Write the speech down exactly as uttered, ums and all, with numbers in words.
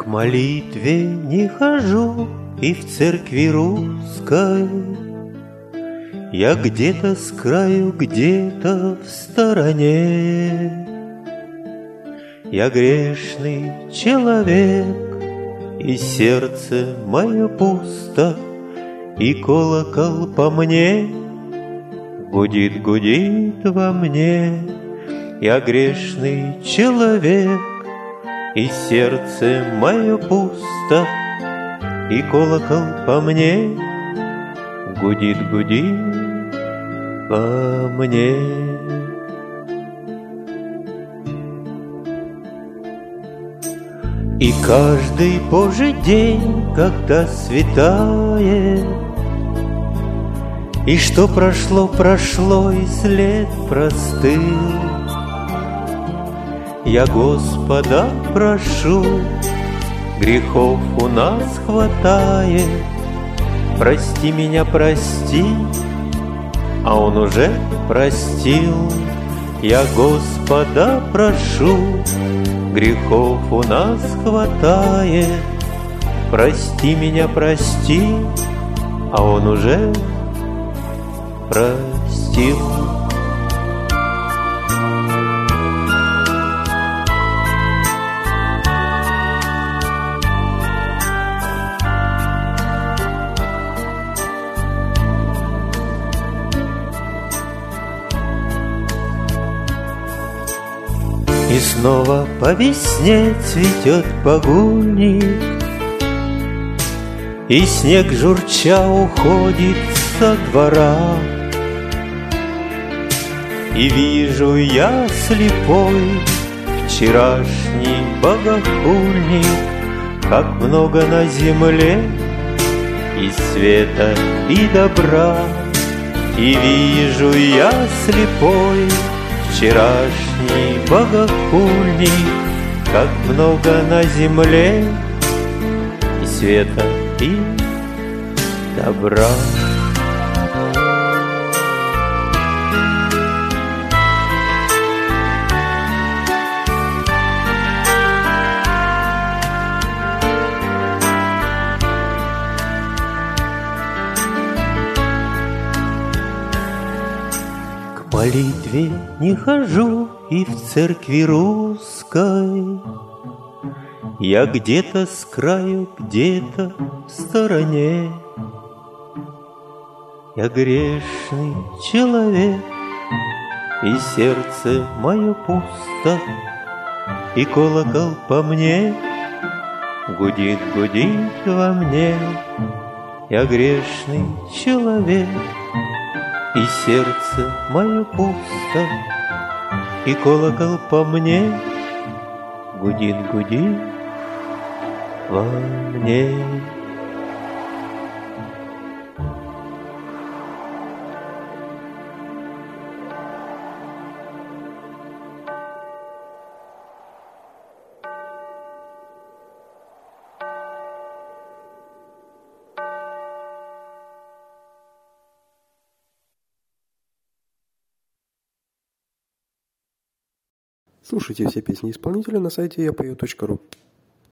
К молитве не хожу и в церкви русской. Я где-то с краю, где-то в стороне. Я грешный человек, и сердце мое пусто, и колокол по мне гудит, гудит во мне. Я грешный человек, и сердце мое пусто, и колокол по мне гудит, гудит во мне. И каждый Божий день, когда светает, и что прошло, прошло, и след простыл, я Господа прошу, грехов у нас хватает, прости меня, прости, а Он уже простил. Я Господа прошу, грехов у нас хватает, прости меня, прости, а Он уже простил. И снова по весне цветет багульник, и снег журча уходит со двора. И вижу я слепой вчерашний богохульник, как много на земле и света, и добра. И вижу я слепой вчерашний богохульник, как много на земле и света, и добра. К молитве не хожу и в церкви русской. Я где-то с краю, где-то в стороне. Я грешный человек, и сердце мое пусто, и колокол по мне гудит, гудит во мне. Я грешный человек, и сердце мое пусто, и колокол по мне гудит, гудит во мне. Слушайте все песни исполнителя на сайте я пою точка ру.